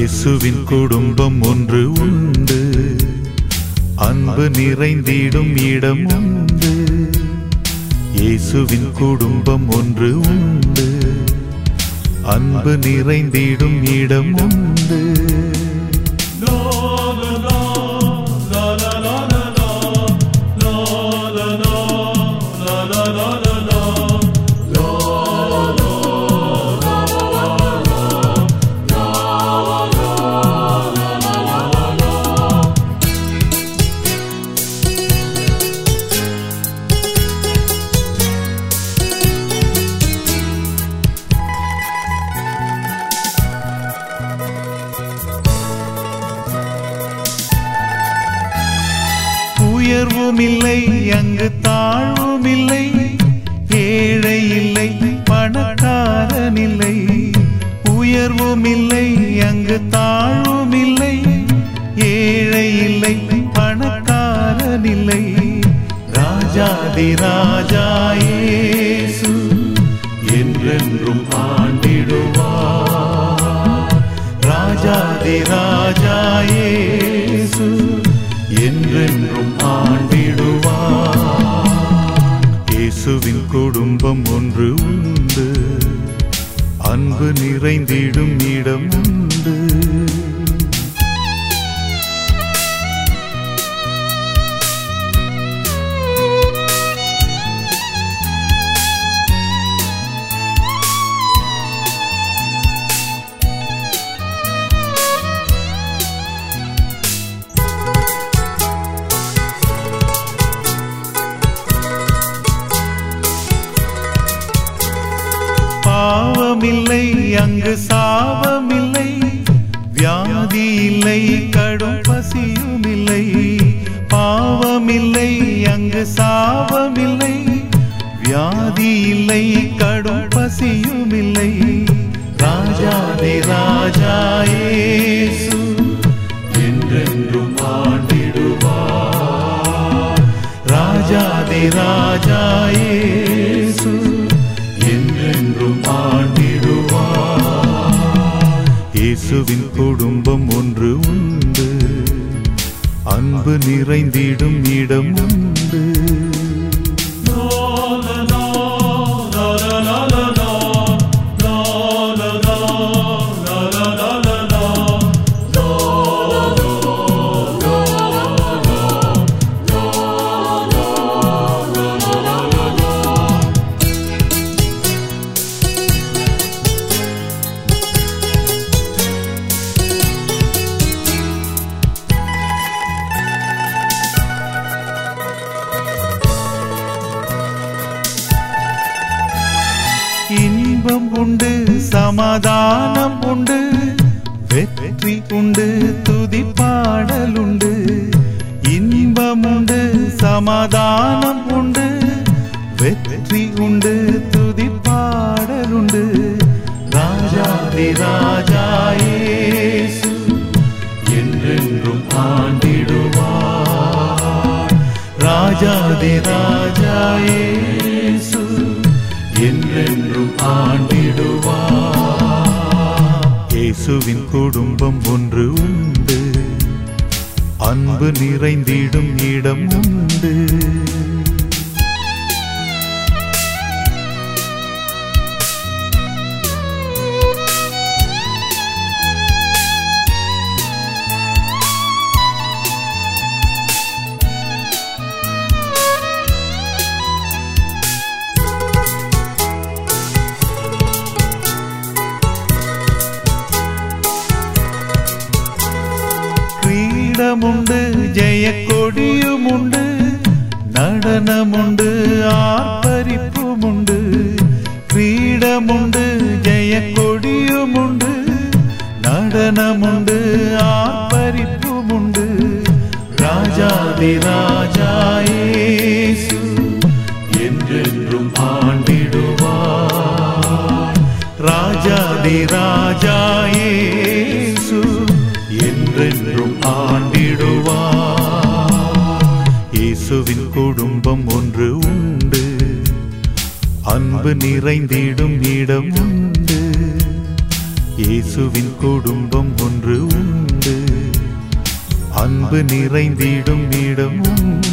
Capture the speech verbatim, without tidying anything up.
இயேசுவின் குடும்பம் ஒன்று உண்டு, அன்பு நிறைந்திடும் இடம் உண்டு. இயேசுவின் குடும்பம் ஒன்று உண்டு, அன்பு நிறைந்திடும் இடம் உண்டு. உயர்வும் இல்லை அங்கு தாழ்வும் இல்லை, ஏழை இல்லை பணக்காரன் இல்லை. உயர்வும் இல்லை அங்கு தாழ்வும் இல்லை, ஏழை இல்லை பணக்காரன் இல்லை. ராஜாதி ராஜா இயேசு என்றென்றும் ஆண்டிடுவார். ராஜாதி ராஜா இயேசு என்றென்றும் ஆண்டிடுவார். இயேசுவின் குடும்பம் ஒன்று உண்டு, அன்பு நிறைந்திடும் இடம் உண்டு. பாவமில்லை அங்கு சாபமில்லை, வியாதி இல்லை கடும் பசியும் இல்லை. பாவமில்லை அங்கு சாபமில்லை, வியாதி இல்லை கடும் பசியும் இல்லை. ராஜாதி ராஜா இயேசு என்றென்றும் ஆண்டிடுவார். ராஜாதி ராஜா இயேசு என்றென்றும் ஆண்டிடுவார். இயேசுவின் குடும்பம் ஒன்று உண்டு, அன்பு நிறைந்திடும் இடம் உண்டு. இன்பம் உண்டு சமாதானம் உண்டு, வெற்றி உண்டு துதி பாடல் உண்டு. இன்பம் உண்டு சமாதானம் உண்டு, வெற்றி உண்டு துதி பாடல் உண்டு. ராஜாதி ராஜா இயேசு என்றென்றும் ஆண்டிடுவார். ராஜாதி ராஜா இயேசு என்றென்றும் ஆண்டிடுவார். இயேசுவின் குடும்பம் ஒன்று உண்டு, அன்பு நிறைந்திடும் இடம் உண்டு. உண்டு ஜெய கொடியும் உண்டு, நடனமுண்டு ஆர்ப்பரிப்பும் உண்டு. கிரீடமுண்டு ஜெய கொடியும் உண்டு, நடனமுண்டு ஆர்ப்பரிப்பும் உண்டு. ராஜாதி ராஜா இயேசு என்றென்றும் ஆண்டிடுவார். ராஜாதி ராஜா இயேசு என்றென்றும் ஆண்டிடுவார். இயேசுவின் குடும்பம் ஒன்று உண்டு, அன்பு நிறைந்திடும் இடம் உண்டு. இயேசுவின் குடும்பம் ஒன்று உண்டு. அன்பு நிறைந்திடும் இடம் உண்டு.